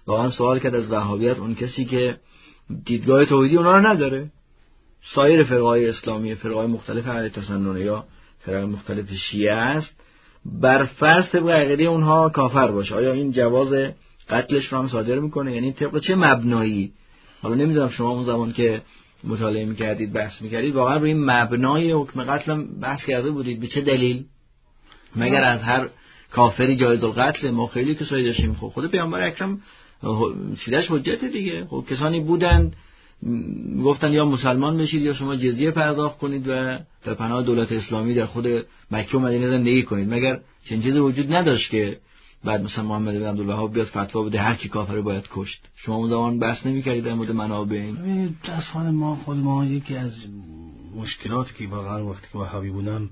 واقعا سوال کرد از وهابیت اون کسی که دیدگاه توحیدی اونا رو نداره. سایر فرقهای اسلامی، فرقهای مختلف اهل تسنن یا فرقهای مختلف شیعه است، بر فرض طبق عقیده اونها کافر باشه. آیا این جواز قتلش رو هم صادر میکنه؟ یعنی طبق چه مبنایی؟ حالا نمیدونم شما اون زمان که مطالعه میکردید بحث میکردید واقعا روی این مبنای حکم قتل هم بحث کرده بودید؟ به چه دلیل؟ مگر از هر کافری جایز القتل؟ ما خیلی کسایی داشتیم، خود پیامبر اکرم سیدش حجت دیگه. خب کسانی بودند گفتن یا مسلمان بشید یا شما جزیه پرداخت کنید و در پناه دولت اسلامی در خود مکه و مدینه زندگی کنید. مگر چنین چیزی وجود نداشت که بعد مثلا محمد بن عبدالوهاب بیاد فتوا بده هر کی کافر باید کشت؟ شما اون زمان بحث نمی‌کردید در مورد منابع این؟ اصلا ما خود ما یکی از مشکلاتی که واقعا وقتی که وهابی بودم،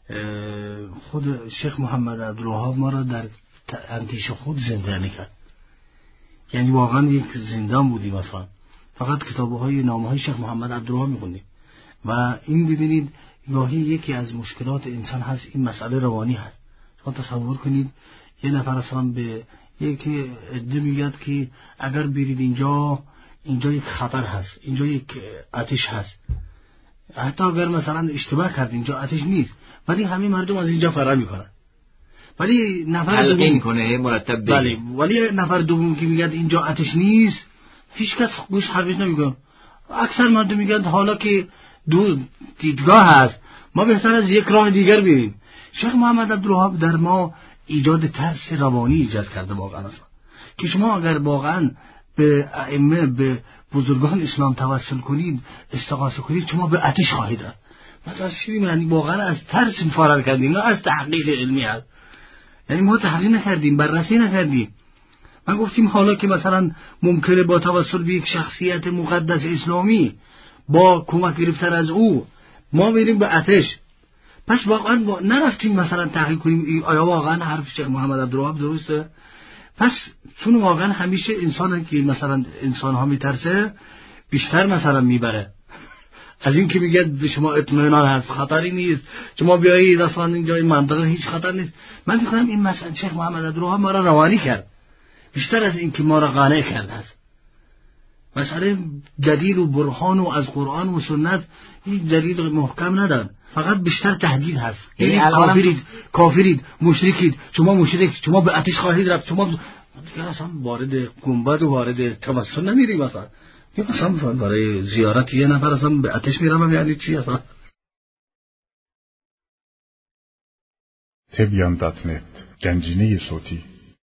خود شیخ محمد عبدالوهاب ما را در اندیشه خود زنده می‌کرد. یعنی واقعا یک زندان بودیم، مثلا فقط کتاب‌های نامه‌های شیخ محمد عبدالوهاب می‌خوندیم و این ببینید گاهی یکی از مشکلات انسان هست این مسئله روانی هست. شما تصور کنید یه نفر اصلا به یکی عده میگد که اگر برید اینجا یک خطر هست، اینجا یک آتش هست، حتی اگر مثلا اشتباه کرد اینجا آتش نیست، ولی همه مردم از اینجا فرار میکنن. ولی نفر دوم کنه مرتب بگه. بله، ولی نفر دوم که میگه اینجا آتش نیست، هیچ کس گوش حرفش نمیگه. اکثر مردم میگن حالا که دو دیدگاه هست ما بهتر از یک راه دیگر بریم. شیخ محمد عبدالوهاب در ما ایجاد ترس روانی ایجاد کرده واقعا اصلا. که شما اگر واقعا به ائمه، به بزرگان اسلام توسل کنید، استغاثه کنید، شما به آتش خواهید رفت. مثلا چی یعنی واقعا از ترس فرار کردیم، نه از تحقیق علمی هست. یعنی ما تحقیق نکردیم، بررسی نکردیم. ما گفتیم حالا که مثلا ممکنه با توسل به یک شخصیت مقدس اسلامی با کمک گرفتن از او ما بریم به آتش، پس واقعا نرفتیم مثلا تحقیق کنیم آیا واقعا حرف شیخ محمد عبدالوهاب درسته. پس چون واقعا همیشه انسان که مثلا انسان ها میترسه بیشتر مثلا میبره از این که میگه به شما اطمینان هست، خطری نیست، شما بیایید اصلا اینجا این منطقه هیچ خطر نیست. من میگم این مثلا شیخ محمد عبدالوهاب ما را روانی کرد بیشتر از این که ما را قانع کرد است. مسئله دلیل و برهان و از قرآن و سنت هیچ دلیل محکم ندارد، فقط بیشتر تهدید هست. یعنی کافرید، مشرکید، شما مشرک، شما به آتش خواهید رفت، شما دیگه اصلا وارد گنبد و وارد تمثل نمیریم. مثلا برای زیارت یه نفر اصلا به آتش میرم، یعنی چی اصلا؟ تبیان.net گنجینه صوتی